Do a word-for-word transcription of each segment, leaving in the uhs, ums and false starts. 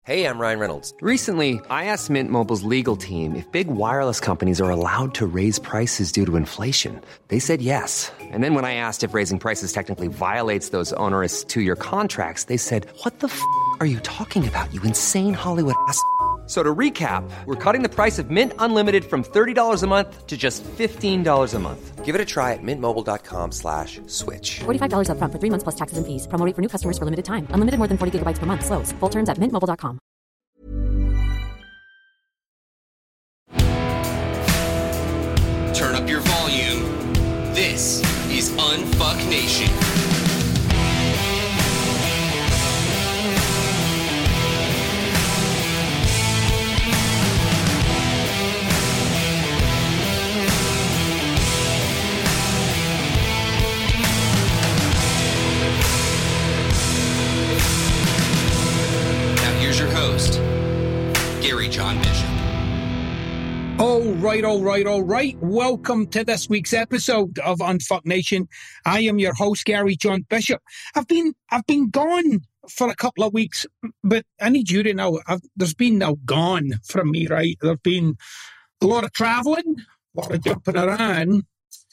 Hey, I'm Ryan Reynolds. Recently, I asked Mint Mobile's legal team if big wireless companies are allowed to raise prices due to inflation. They said yes. And then when I asked if raising prices technically violates those onerous two-year contracts, they said, what the f*** are you talking about, you insane Hollywood ass f- So to recap, we're cutting the price of Mint Unlimited from thirty dollars a month to just fifteen dollars a month. Give it a try at mintmobile.com slash switch. forty-five dollars up front for three months plus taxes and fees. Promo rate for new customers for limited time. Unlimited more than forty gigabytes per month. Slows full terms at mint mobile dot com. Turn up your volume. This is Unfuck Nation. Now here's your host, Gary John Bishop. All right, all right, all right. Welcome to this week's episode of Unfuck Nation. I am your host, Gary John Bishop. I've been I've been gone for a couple of weeks, but I need you to know I've, there's been no gone from me, right? There's been a lot of traveling, a lot of jumping around,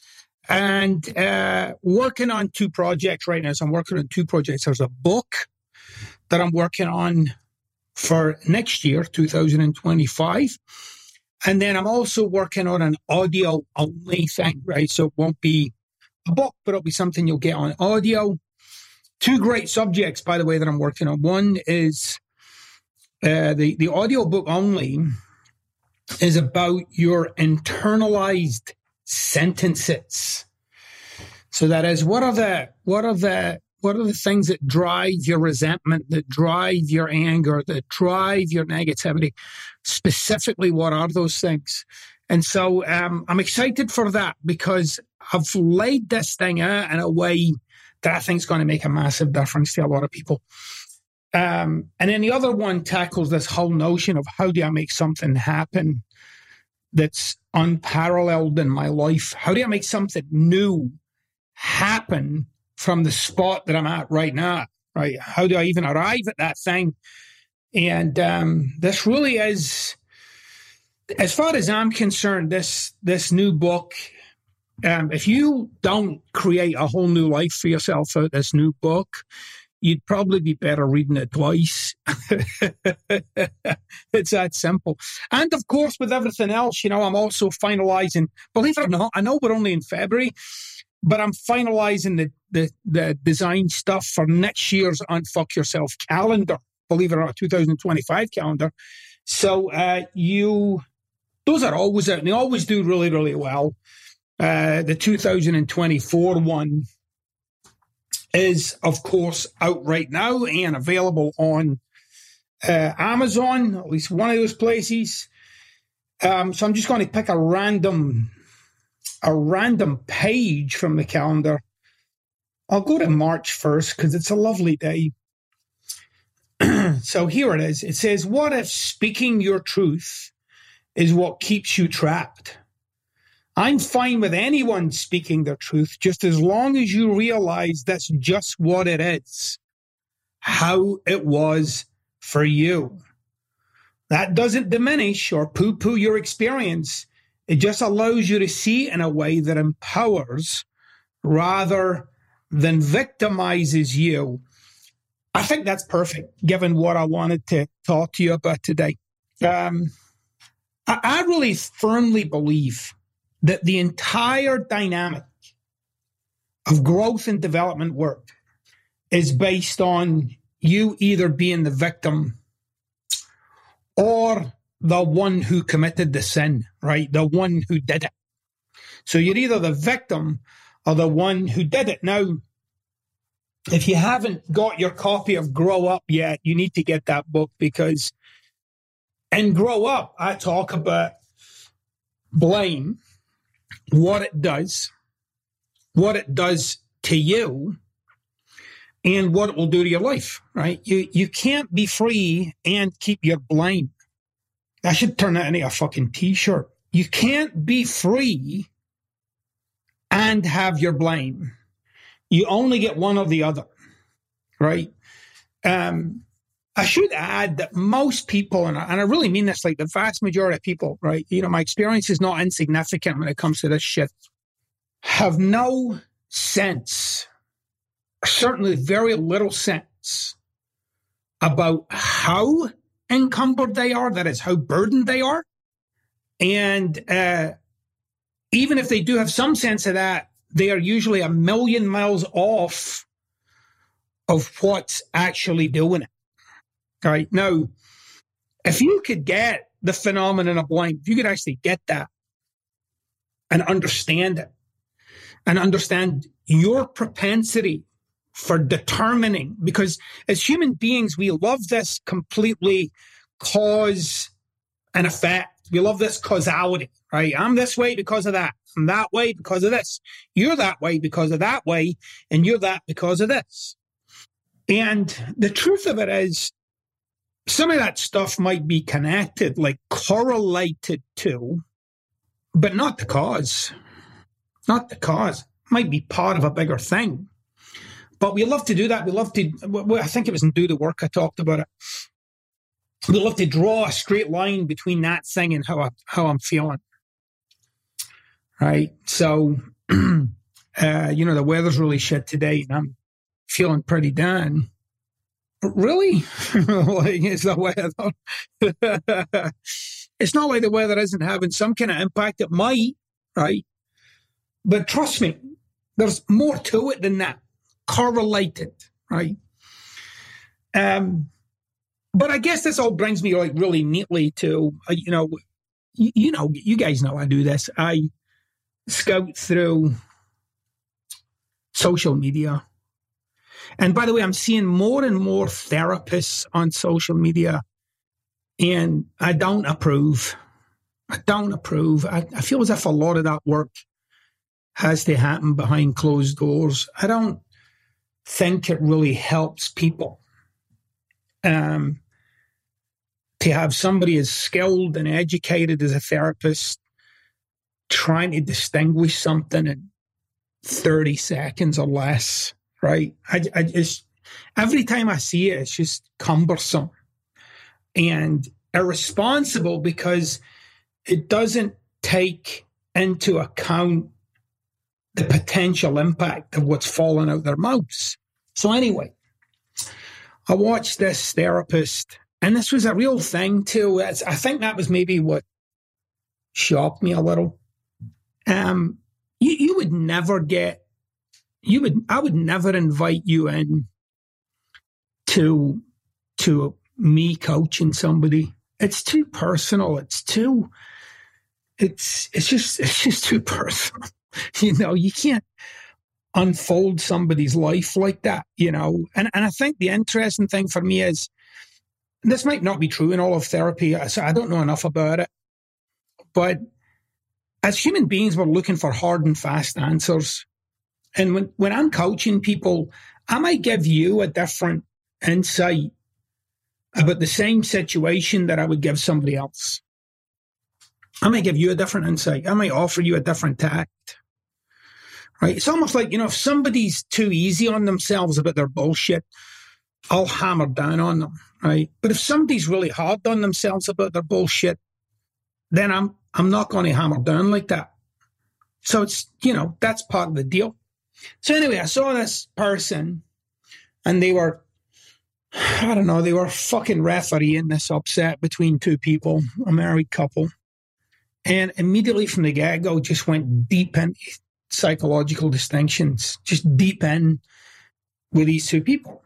and uh, working on two projects right now. So I'm working on two projects. There's a book that I'm working on for next year, two thousand twenty-five. And then I'm also working on an audio-only thing, right? So it won't be a book, but it'll be something you'll get on audio. Two great subjects, by the way, that I'm working on. One is uh, the, the audio book only is about your internalized sentences. So that is, what are the what are the what are the things that drive your resentment, that drive your anger, that drive your negativity? Specifically, what are those things? And so um, I'm excited for that because I've laid this thing out in a way that I think is going to make a massive difference to a lot of people. Um, and then the other one tackles this whole notion of how do I make something happen that's unparalleled in my life? How do I make something new happen from the spot that I'm at right now, right? How do I even arrive at that thing? And um, this really is, as far as I'm concerned, this this new book, um, if you don't create a whole new life for yourself out this new book, you'd probably be better reading it twice. It's that simple. And of course, with everything else, you know, I'm also finalizing, believe it or not, I know we're only in February, but I'm finalizing the, the, the design stuff for next year's Unfuck Yourself calendar. Believe it or not, two thousand twenty-five calendar. So uh, you, those are always out, and they always do really, really well. Uh, the two thousand twenty-four one is, of course, out right now and available on uh, Amazon, at least one of those places. Um, so I'm just going to pick a random, a random page from the calendar. I'll go to March first because it's a lovely day. So here it is. It says, what if speaking your truth is what keeps you trapped? I'm fine with anyone speaking their truth, just as long as you realize that's just what it is, how it was for you. That doesn't diminish or poo-poo your experience. It just allows you to see it in a way that empowers rather than victimizes you. I think that's perfect, given what I wanted to talk to you about today. Um, I, I really firmly believe that the entire dynamic of growth and development work is based on you either being the victim or the one who committed the sin, right? The one who did it. So you're either the victim or the one who did it. Now, if you haven't got your copy of Grow Up yet, you need to get that book, because in Grow Up, I talk about blame, what it does, what it does to you, and what it will do to your life, right? You you can't be free and keep your blame. I should turn that into a fucking T-shirt. You can't be free and have your blame. You only get one or the other, right? Um, I should add that most people, and I, and I really mean this, like the vast majority of people, right? You know, my experience is not insignificant when it comes to this shit, have no sense, certainly very little sense about how encumbered they are, that is, how burdened they are. And uh, even if they do have some sense of that, they are usually a million miles off of what's actually doing it. Right. Now, if you could get the phenomenon of blank, if you could actually get that and understand it and understand your propensity for determining, because as human beings, we love this completely cause and effect. We love this causality, right? I'm this way because of that. I'm that way because of this. You're that way because of that way. And you're that because of this. And the truth of it is, some of that stuff might be connected, like correlated to, but not the cause. Not the cause. Might be part of a bigger thing. But we love to do that. We love to, I think it was in Do the Work I talked about it. We love to draw a straight line between that thing and how, I, how I'm feeling. Right? So, uh, you know, the weather's really shit today and I'm feeling pretty down. Really? Like, it's the weather. It's not like the weather isn't having some kind of impact. It might, right? But trust me, there's more to it than that. Correlated, right? Um, but I guess this all brings me like really neatly to, uh, you know, you, you know, you guys know I do this. I scout through social media. And by the way, I'm seeing more and more therapists on social media, and I don't approve. I don't approve. I, I feel as if a lot of that work has to happen behind closed doors. I don't think it really helps people um, to have somebody as skilled and educated as a therapist trying to distinguish something in thirty seconds or less. Right. I, I just, every time I see it, it's just cumbersome and irresponsible because it doesn't take into account the potential impact of what's falling out their mouths. So anyway, I watched this therapist, and this was a real thing too. It's, I think that was maybe what shocked me a little. Um, you, you would never get You would, I would never invite you in to, to me coaching somebody. It's too personal. It's too, it's, it's just, it's just too personal. You know, you can't unfold somebody's life like that, you know. And, and I think the interesting thing for me is, and this might not be true in all of therapy, so I don't know enough about it, but as human beings, we're looking for hard and fast answers. And when, when I'm coaching people, I might give you a different insight about the same situation that I would give somebody else. I might give you a different insight. I might offer you a different tact. Right? It's almost like, you know, if somebody's too easy on themselves about their bullshit, I'll hammer down on them. Right? But if somebody's really hard on themselves about their bullshit, then I'm I'm not going to hammer down like that. So it's, you know, that's part of the deal. So anyway, I saw this person and they were, I don't know, they were fucking refereeing this upset between two people, a married couple. And immediately from the get-go just went deep in psychological distinctions, just deep in with these two people.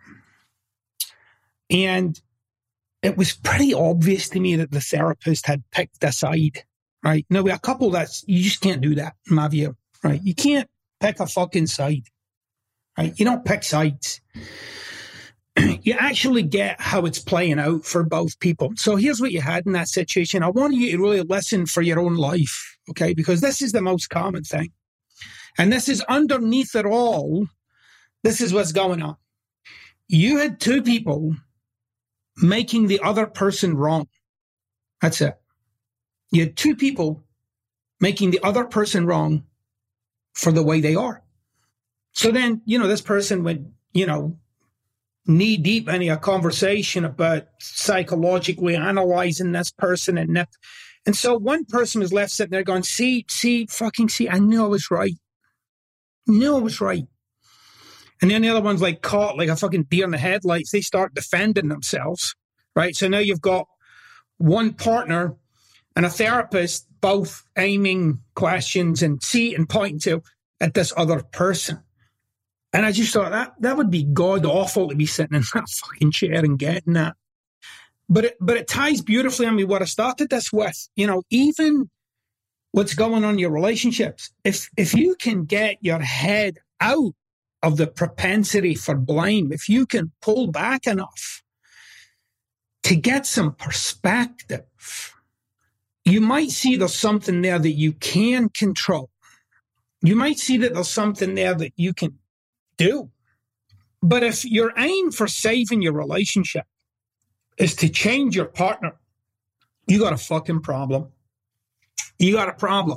And it was pretty obvious to me that the therapist had picked a side, right? Now, with a couple, that's, you just can't do that, in my view, right? You can't pick a fucking side, right? You don't pick sides. You actually get how it's playing out for both people. So here's what you had in that situation. I want you to really listen for your own life, okay? Because this is the most common thing. And this is underneath it all. This is what's going on. You had two people making the other person wrong. That's it. You had two people making the other person wrong for the way they are. So then, you know, this person would, you know, knee deep in a conversation about psychologically analyzing this person. And that. And so one person was left sitting there going, see, see, fucking see, I knew I was right. Knew I was right. And then the other one's like caught like a fucking deer in the headlights. They start defending themselves, right? So now you've got one partner and a therapist both aiming questions and see and pointing to at this other person. And I just thought that that would be god awful to be sitting in that fucking chair and getting that. But it, but it ties beautifully on me what I started this with. You know, even what's going on in your relationships. If if you can get your head out of the propensity for blame, if you can pull back enough to get some perspective, you might see there's something there that you can control. You might see that there's something there that you can do. But if your aim for saving your relationship is to change your partner, you got a fucking problem. You got a problem.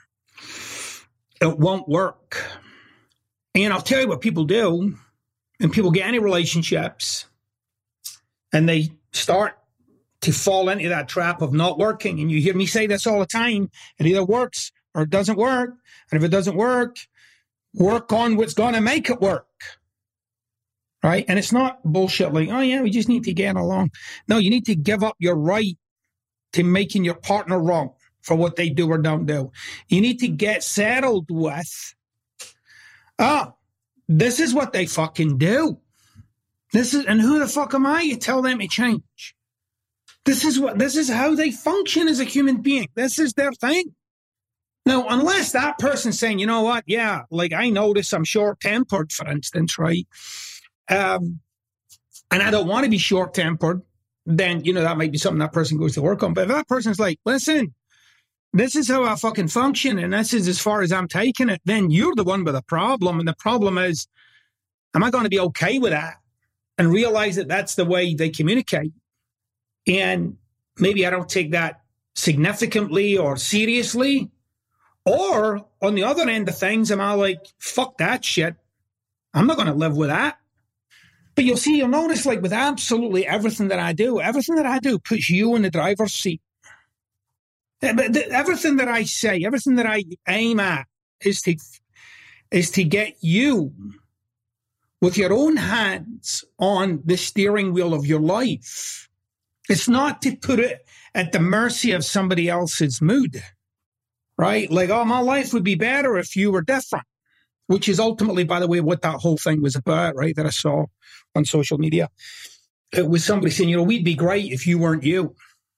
It won't work. And I'll tell you what people do, and people get any relationships, and they start to fall into that trap of not working. And you hear me say this all the time. It either works or it doesn't work. And if it doesn't work, work on what's going to make it work, right? And it's not bullshit like, oh, yeah, we just need to get along. No, you need to give up your right to making your partner wrong for what they do or don't do. You need to get settled with, oh, this is what they fucking do. This is, and who the fuck am I to tell them to change? This is what, this is how they function as a human being. This is their thing. Now, unless that person's saying, you know what, yeah, like I notice I'm short-tempered, for instance, right? Um, and I don't want to be short-tempered, then, you know, that might be something that person goes to work on. But if that person's like, listen, this is how I fucking function, and this is as far as I'm taking it, then you're the one with a problem. And the problem is, am I going to be okay with that and realize that that's the way they communicate? And maybe I don't take that significantly or seriously. Or on the other end of things, am I like, fuck that shit. I'm not going to live with that. But you'll see, you'll notice like with absolutely everything that I do, everything that I do puts you in the driver's seat. Everything that I say, everything that I aim at is to, is to get you with your own hands on the steering wheel of your life. It's not to put it at the mercy of somebody else's mood. Right? Like, oh, my life would be better if you were different, which is ultimately, by the way, what that whole thing was about, right? That I saw on social media. It was somebody saying, you know, we'd be great if you weren't you,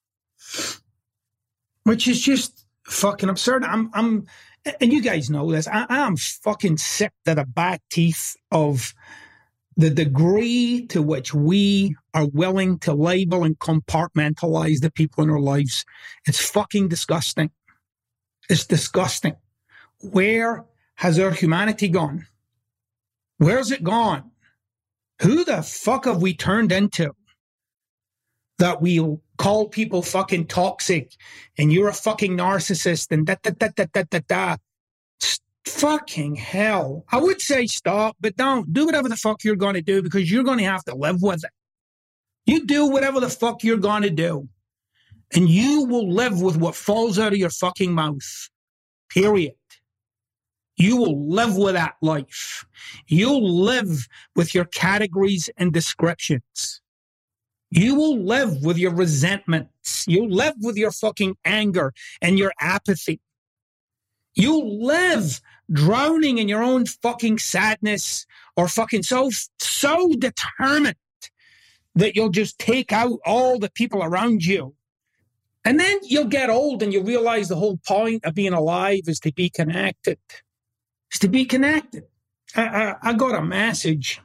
which is just fucking absurd. I'm, I'm, and you guys know this. I, I'm fucking sick to the back teeth of the degree to which we are willing to label and compartmentalize the people in our lives. It's fucking disgusting. It's disgusting. Where has our humanity gone? Where's it gone? Who the fuck have we turned into that we call people fucking toxic and you're a fucking narcissist and da da da da da da da? Fucking hell. I would say stop, but don't. Do whatever the fuck you're going to do because you're going to have to live with it. You do whatever the fuck you're going to do. And you will live with what falls out of your fucking mouth. Period. You will live with that life. You'll live with your categories and descriptions. You will live with your resentments. You'll live with your fucking anger and your apathy. You'll live drowning in your own fucking sadness or fucking so, so determined that you'll just take out all the people around you. And then you'll get old and you'll realize the whole point of being alive is to be connected. Is to be connected. I, I, I got a message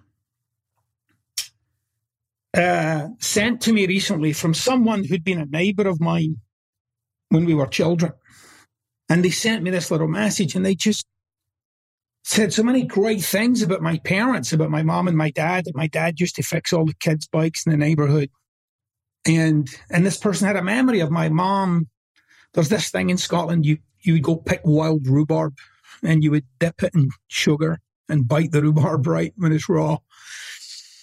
uh, sent to me recently from someone who'd been a neighbor of mine when we were children. And they sent me this little message and they just said so many great things about my parents, about my mom and my dad, that my dad used to fix all the kids' bikes in the neighborhood. And and this person had a memory of my mom. There's this thing in Scotland, you, you would go pick wild rhubarb and you would dip it in sugar and bite the rhubarb right when it's raw.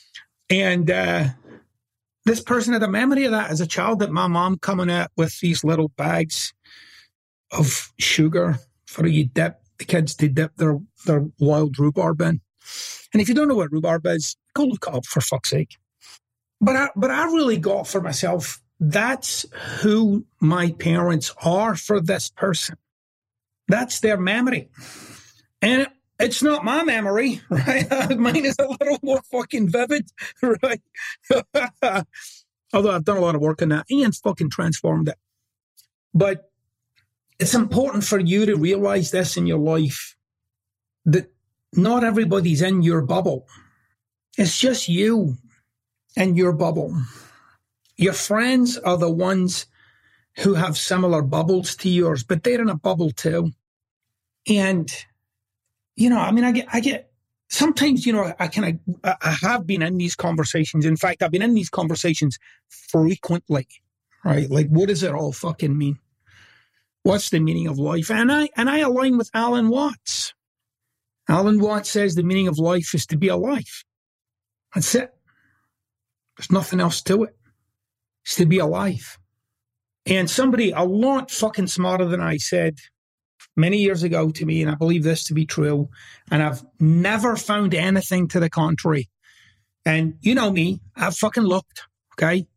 And uh, this person had a memory of that as a child, that my mom coming out with these little bags of sugar for you dip the kids to dip their, their wild rhubarb in. And if you don't know what rhubarb is, go look it up for fuck's sake. But I, but I really got for myself, that's who my parents are for this person. That's their memory. And it, it's not my memory, right? Mine is a little more fucking vivid, right? Although I've done a lot of work on that. Ian's fucking transformed it. But it's important for you to realize this in your life, that not everybody's in your bubble. It's just you and your bubble. Your friends are the ones who have similar bubbles to yours, but they're in a bubble too. And, you know, I mean, I get, I get, sometimes, you know, I kind of, I have been in these conversations. In fact, I've been in these conversations frequently, right? Like, what does it all fucking mean? What's the meaning of life? And I, and I align with Alan Watts. Alan Watts says the meaning of life is to be alive. That's it. There's nothing else to it. It's to be alive. And somebody a lot fucking smarter than I said many years ago to me, and I believe this to be true, and I've never found anything to the contrary. And you know me, I've fucking looked, okay?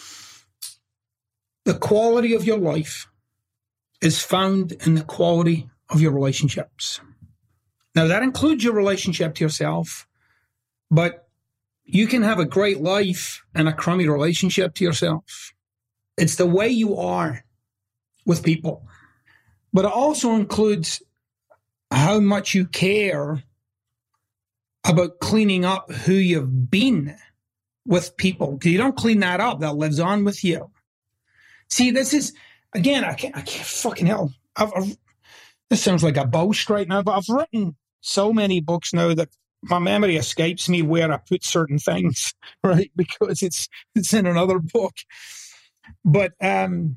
The quality of your life is found in the quality of your relationships. Now, that includes your relationship to yourself, but you can have a great life and a crummy relationship to yourself. It's the way you are with people. But it also includes how much you care about cleaning up who you've been with people. Because you don't clean that up, that lives on with you. See, this is, again, I can't, I can't fucking hell. I've, I've, this sounds like a boast right now, but I've written so many books now that my memory escapes me where I put certain things, right? Because it's it's in another book. But um,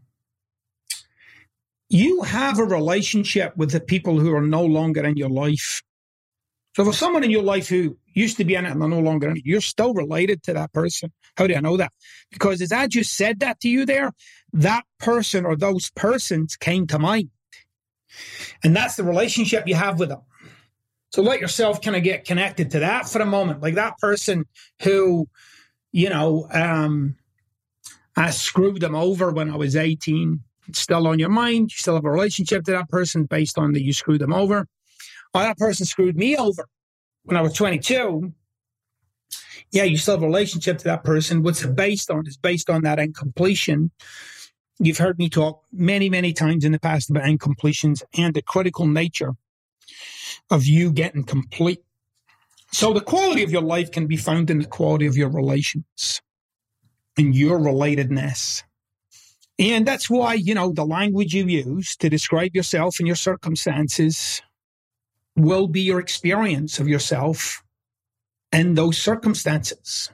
you have a relationship with the people who are no longer in your life. So if there's someone in your life who used to be in it and they're no longer in it, you're still related to that person. How do I know that? Because as I just said that to you there, that person or those persons came to mind. And that's the relationship you have with them. So let yourself kind of get connected to that for a moment. Like that person who, you know, um, I screwed them over when I was eighteen. It's still on your mind. You still have a relationship to that person based on that you screwed them over. Or that person screwed me over when I was twenty-two. Yeah, you still have a relationship to that person. What's it based on? It's based on that incompletion. You've heard me talk many, many times in the past about incompletions and the critical nature of you getting complete. So the quality of your life can be found in the quality of your relations and your relatedness. And that's why, you know, the language you use to describe yourself and your circumstances will be your experience of yourself and those circumstances.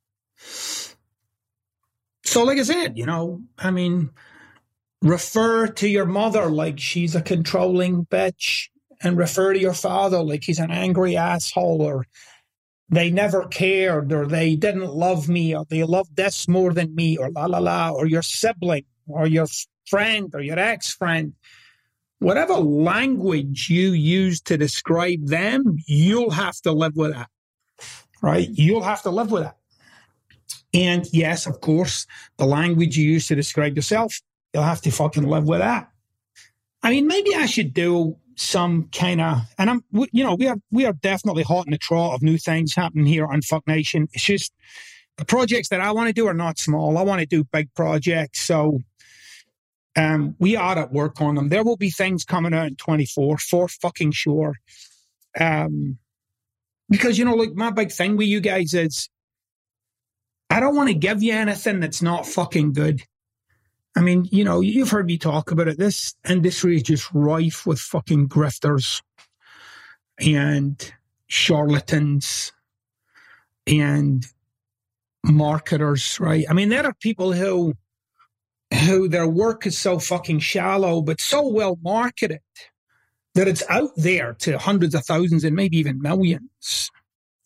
So like I said, you know, I mean, refer to your mother like she's a controlling bitch, and refer to your father like he's an angry asshole, or they never cared, or they didn't love me, or they loved this more than me, or la la la, or your sibling, or your friend, or your ex-friend. Whatever language you use to describe them, you'll have to live with that, right? You'll have to live with that. And yes, of course, the language you use to describe yourself, you'll have to fucking live with that. I mean, maybe I should do some kind of, and I'm, you know, we are we are definitely hot in the trot of new things happening here on Fuck Nation. It's just the projects that I want to do are not small. I want to do big projects, so um, we are at work on them. There will be things coming out in twenty-four for fucking sure. Um, because you know, like my big thing with you guys is, I don't want to give you anything that's not fucking good. I mean, you know, you've heard me talk about it. This industry is just rife with fucking grifters and charlatans and marketers, right? I mean, there are people who, who their work is so fucking shallow, but so well marketed that it's out there to hundreds of thousands and maybe even millions.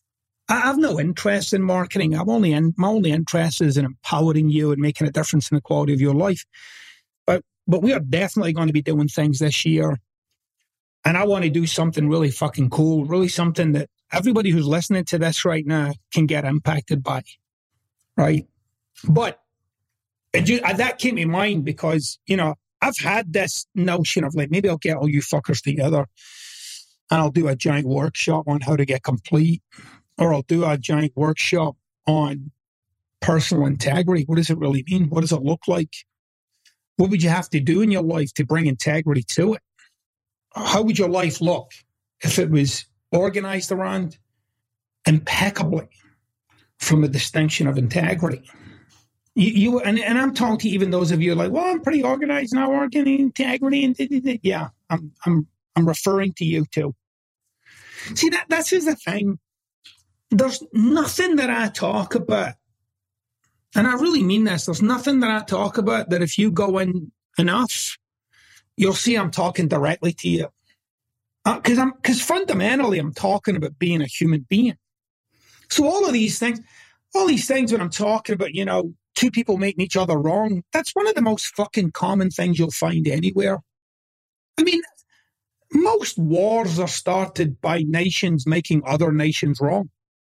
I have no interest in marketing. I'm only in, my only interest is in empowering you and making a difference in the quality of your life. But but we are definitely going to be doing things this year. And I want to do something really fucking cool, really something that everybody who's listening to this right now can get impacted by, right? But it just, that came to mind because, you know, I've had this notion of like, maybe I'll get all you fuckers together and I'll do a giant workshop on how to get complete, or I'll do a giant workshop on personal integrity. What does it really mean? What does it look like? What would you have to do in your life to bring integrity to it? How would your life look if it was organized around impeccably from a distinction of integrity? You, you and, and I'm talking to even those of you like, well, I'm pretty organized now, working integrity, and yeah, I'm I'm I'm referring to you too. See, that that's is the thing. There's nothing that I talk about, and I really mean this. There's nothing that I talk about that if you go in enough, you'll see I'm talking directly to you. Because uh, I'm because fundamentally I'm talking about being a human being. So all of these things, all these things when I'm talking about, you know, two people making each other wrong, that's one of the most fucking common things you'll find anywhere. I mean, most wars are started by nations making other nations wrong.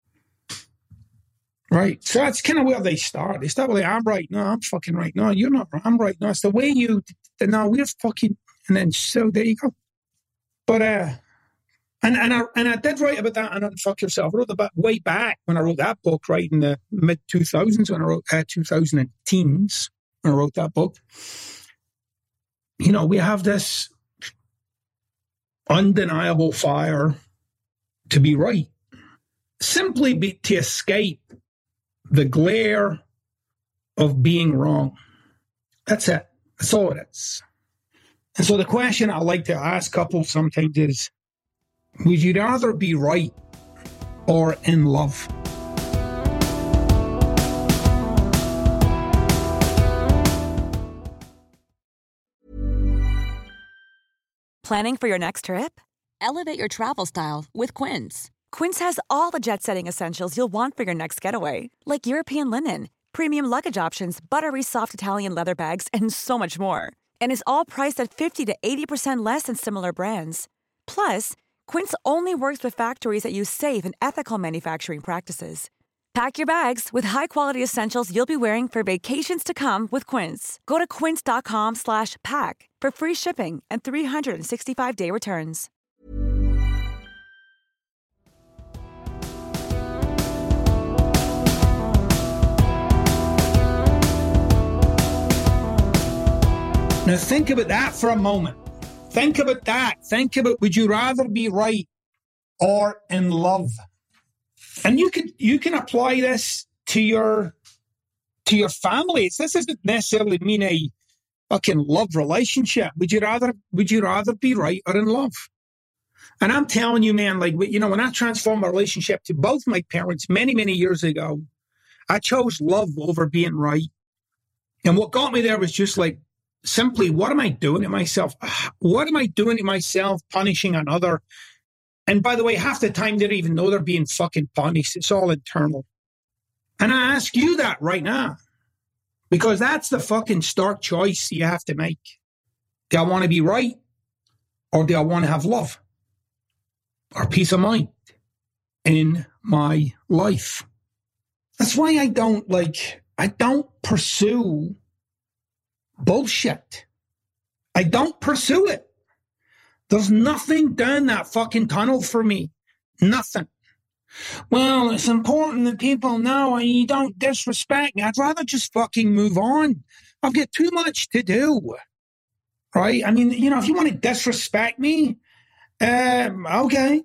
Right? So that's kind of where they start. They start with, like, I'm right. No, I'm fucking right. No, you're not right. I'm right. No, it's the way you, no, we're fucking, and then so there you go. But, uh, and, and, I, and I did write about that and Unfuck Yourself. I wrote about way back when I wrote that book, right in the mid two thousands, when I wrote, uh, two thousand teens, when I wrote that book. You know, we have this undeniable fire to be right, simply be, to escape the glare of being wrong. That's it. That's all it is. And so the question I like to ask couples sometimes is, would you rather be right or in love? Planning for your next trip? Elevate your travel style with Quince. Quince has all the jet-setting essentials you'll want for your next getaway, like European linen, premium luggage options, buttery soft Italian leather bags, and so much more. And is all priced at fifty to eighty percent less than similar brands. Plus, Quince only works with factories that use safe and ethical manufacturing practices. Pack your bags with high-quality essentials you'll be wearing for vacations to come with Quince. Go to quince.com slash pack for free shipping and three sixty-five day returns. Now think about that for a moment. Think about that. Think about, would you rather be right or in love? And you can you can apply this to your to your families. This doesn't necessarily mean a fucking love relationship. Would you rather would you rather be right or in love? And I'm telling you, man, like, you know, when I transformed my relationship to both my parents many, many years ago, I chose love over being right. And what got me there was just like, simply, what am I doing to myself? What am I doing to myself, punishing another? And by the way, half the time they don't even know they're being fucking punished. It's all internal. And I ask you that right now, because that's the fucking stark choice you have to make. Do I want to be right, or do I want to have love or peace of mind in my life? That's why I don't like, I don't pursue bullshit. I don't pursue it. There's nothing down that fucking tunnel for me. Nothing. Well, it's important that people know you don't disrespect me. I'd rather just fucking move on. I've got too much to do. Right? I mean, you know, if you want to disrespect me, um, okay.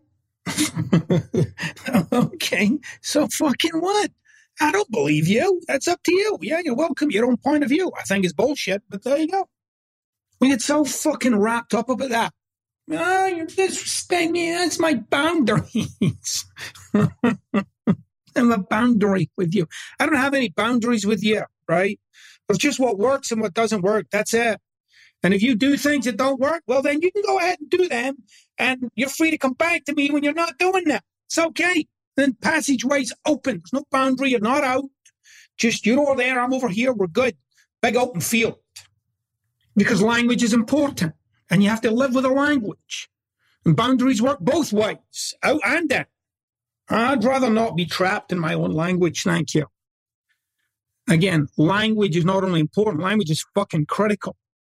Okay. So fucking what? I don't believe you. That's up to you. Yeah, you're welcome. Your own point of view. I think it's bullshit, but there you go. We get so fucking wrapped up about that. Oh, you disrespect me. That's my boundaries. I'm a boundary with you. I don't have any boundaries with you, right? It's just what works and what doesn't work. That's it. And if you do things that don't work, well, then you can go ahead and do them. And you're free to come back to me when you're not doing that. It's okay. then passageway's open. There's no boundary. You're not out. Just you're over there, I'm over here. We're good. Big open field. Because language is important. And you have to live with a language. And boundaries work both ways, out and in. I'd rather not be trapped in my own language, thank you. Again, language is not only important, language is fucking critical.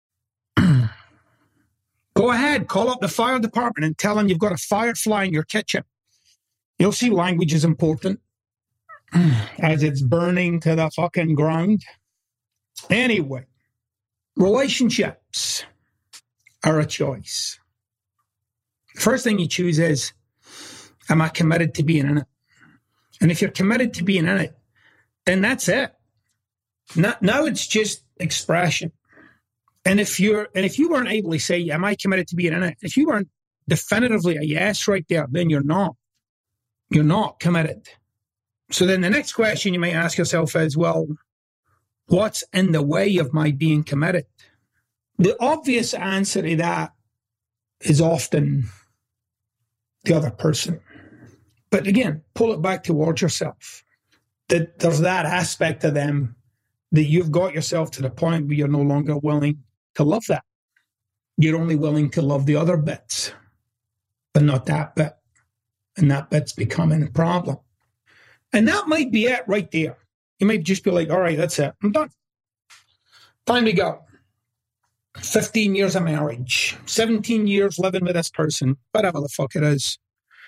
Go ahead, call up the fire department and tell them you've got a firefly in your kitchen. You'll see language is important as it's burning to the fucking ground. Anyway, relationships are a choice. The first thing you choose is, am I committed to being in it? And if you're committed to being in it, then that's it. Now, now it's just expression. And if you're, and if you weren't able to say, am I committed to being in it? If you weren't definitively a yes right there, then you're not. You're not committed. So then the next question you might ask yourself is, well, what's in the way of my being committed? The obvious answer to that is often the other person. But again, pull it back towards yourself. That there's that aspect of them that you've got yourself to the point where you're no longer willing to love that. You're only willing to love the other bits, but not that bit. And that bit's becoming a problem. And that might be it right there. You might just be like, all right, that's it. I'm done. Time to go. fifteen years of marriage, seventeen years living with this person, whatever the fuck it is.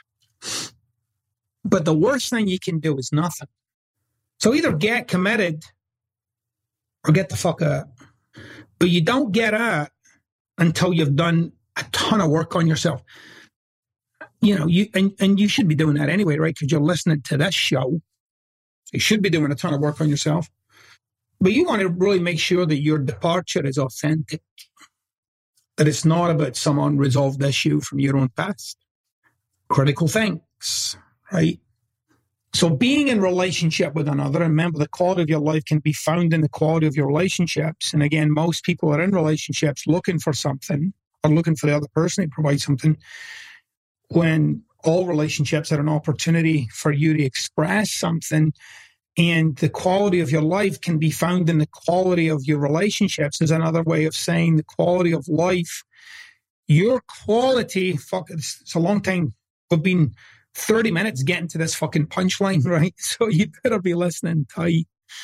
But the worst thing you can do is nothing. So either get committed or get the fuck out. But you don't get out until you've done a ton of work on yourself. You know, you and, and you should be doing that anyway, right? Because you're listening to this show. You should be doing a ton of work on yourself. But you want to really make sure that your departure is authentic. That it's not about some unresolved issue from your own past. Critical things, right? So being in relationship with another, remember the quality of your life can be found in the quality of your relationships. And again, most people are in relationships looking for something or looking for the other person to provide something, when all relationships are an opportunity for you to express something. And the quality of your life can be found in the quality of your relationships is another way of saying the quality of life. Your quality, fuck, it's, it's a long time. We've been thirty minutes getting to this fucking punchline, right? So you better be listening tight.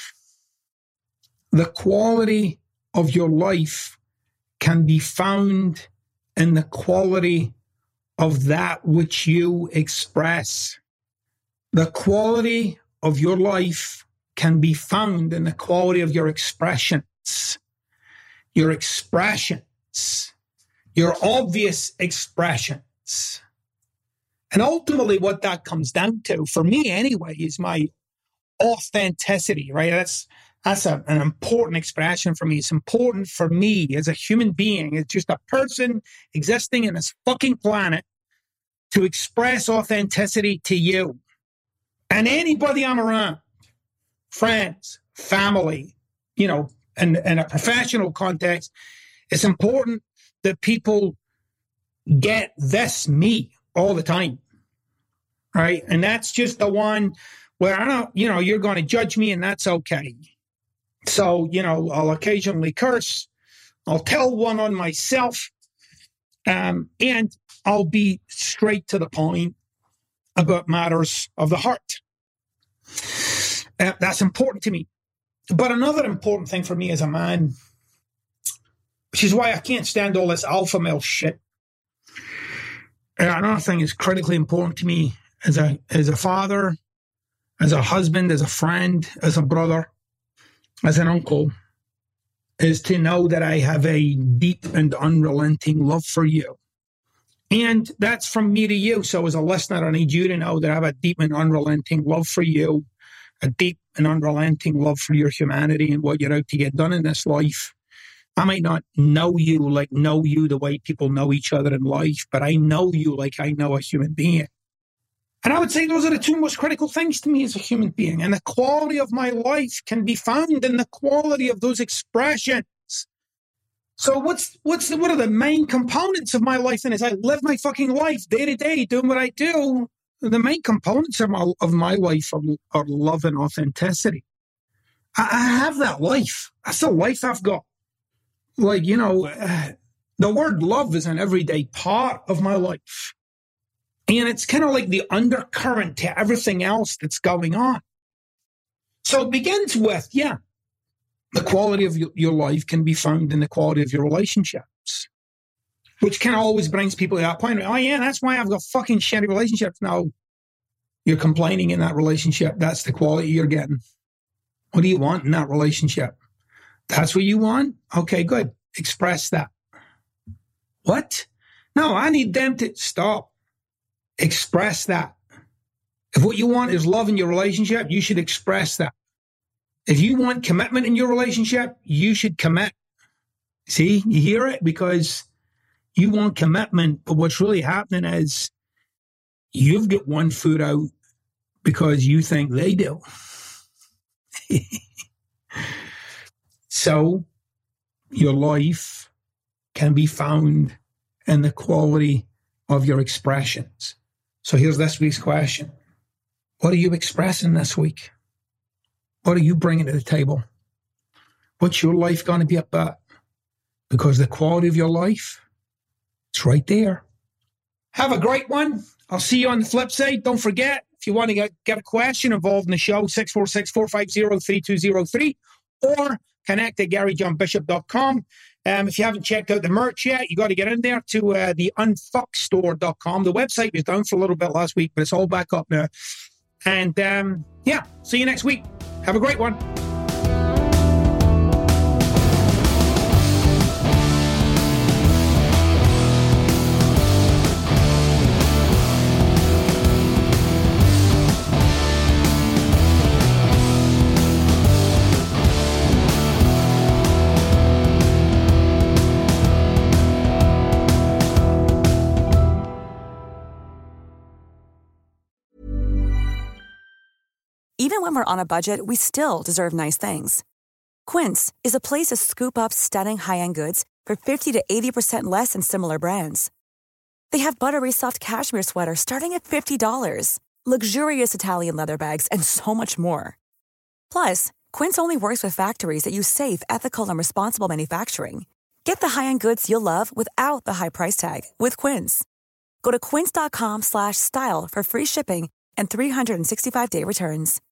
The quality of your life can be found in the quality of that which you express. The quality of your life can be found in the quality of your expressions. Your expressions. Your obvious expressions. And ultimately what that comes down to, for me anyway, is my authenticity, right? That's that's a, an important expression for me. It's important for me as a human being. It's just a person existing in this fucking planet to express authenticity to you. And anybody I'm around, friends, family, you know, and in a professional context, it's important that people get this me all the time, right? And that's just the one where I don't, you know, you're going to judge me and that's okay. So, you know, I'll occasionally curse. I'll tell one on myself. Um, and I'll be straight to the point about matters of the heart. Uh, that's important to me. But another important thing for me as a man, which is why I can't stand all this alpha male shit. Uh, another thing is critically important to me as a as a father, as a husband, as a friend, as a brother, as an uncle, is to know that I have a deep and unrelenting love for you. And that's from me to you. So as a listener, I need you to know that I have a deep and unrelenting love for you, a deep and unrelenting love for your humanity and what you're out to get done in this life. I might not know you like know you the way people know each other in life, but I know you like I know a human being. And I would say those are the two most critical things to me as a human being. And the quality of my life can be found in the quality of those expressions. So what's what's the, what are the main components of my life then? Is I live my fucking life day to day doing what I do. the main components of my, of my life are, are love and authenticity. I, I have that life. That's the life I've got. Like, you know, uh, the word love is an everyday part of my life. And it's kind of like the undercurrent to everything else that's going on. So it begins with, yeah, the quality of your, your life can be found in the quality of your relationships, which kind of always brings people to that point. Oh, yeah, that's why I've got fucking shitty relationships. No, you're complaining in that relationship. That's the quality you're getting. What do you want in that relationship? That's what you want? Okay, good. Express that. What? No, I need them to stop. Express that. If what you want is love in your relationship, you should express that. If you want commitment in your relationship, you should commit. See, you hear it? Because you want commitment, but what's really happening is you've got one foot out because you think they do. So your life can be found in the quality of your expressions. So here's this week's question. What are you expressing this week? What are you bringing to the table? What's your life going to be about? Because the quality of your life, it's right there. Have a great one. I'll see you on the flip side. Don't forget, if you want to get, get a question involved in the show, six four six, four five zero, three two zero three or connect at gary john bishop dot com. Um, if you haven't checked out the merch yet, you got to get in there to uh, the unfuck store dot com. The website was down for a little bit last week, but it's all back up now. And um, yeah, see you next week. Have a great one. Even when we're on a budget, we still deserve nice things. Quince is a place to scoop up stunning high-end goods for fifty to eighty percent less than similar brands. They have buttery soft cashmere sweaters starting at fifty dollars, luxurious Italian leather bags, and so much more. Plus, Quince only works with factories that use safe, ethical, and responsible manufacturing. Get the high-end goods you'll love without the high price tag with Quince. Go to quince dot com slash style for free shipping and three sixty-five day returns.